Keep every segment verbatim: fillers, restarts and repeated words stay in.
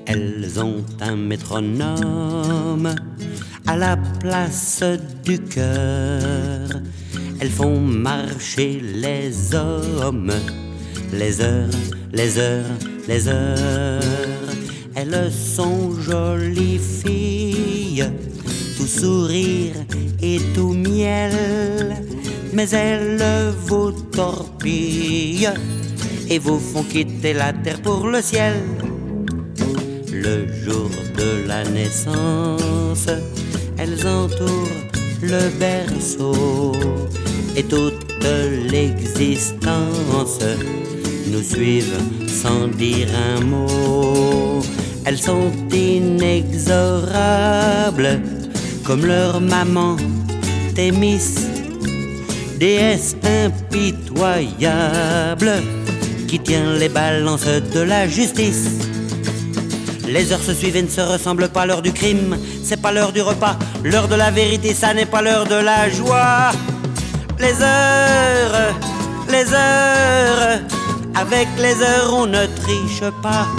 Elles ont un métronome à la place du cœur. Elles font marcher les hommes, les heures, les heures, les heures. Elles sont jolies filles, tout sourire et tout miel, mais elles vous torpillent et vous font quitter la terre pour le ciel. Le jour de la naissance, elles entourent le berceau et toute l'existence nous suivent sans dire un mot. Elles sont inexorables comme leur maman Thémis, déesse impitoyable qui tient les balances de la justice. Les heures se suivent et ne se ressemblent pas. L'heure du crime, c'est pas l'heure du repas. L'heure de la vérité, ça n'est pas l'heure de la joie. Les heures, les heures, avec les heures on ne triche pas.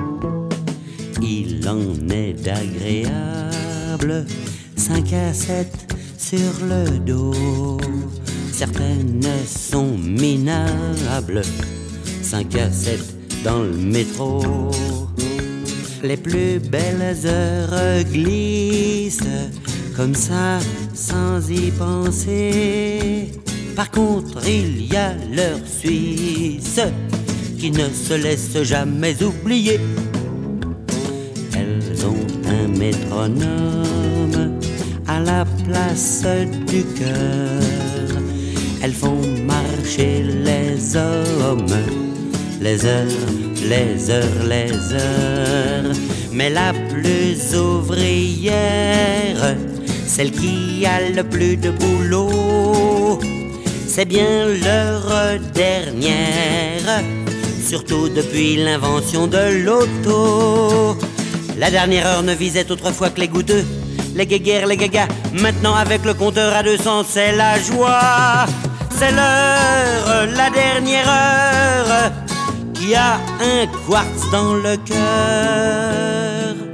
Il en est d'agréable, cinq à sept sur le dos. Certaines sont minables, cinq à sept dans le métro. Les plus belles heures glissent comme ça sans y penser. Par contre il y a l'heure suisse qui ne se laisse jamais oublier. Elles ont un métronome à la place du cœur. Elles font marcher les hommes, les heures, les heures, les heures. Mais la plus ouvrière, celle qui a le plus de boulot, c'est bien l'heure dernière, surtout depuis l'invention de l'auto. La dernière heure ne visait autrefois que les goûteux, les guéguerres, les gagas. Maintenant avec le compteur à deux cents, c'est la joie. C'est l'heure, la dernière heure, qui a un quartz dans le cœur.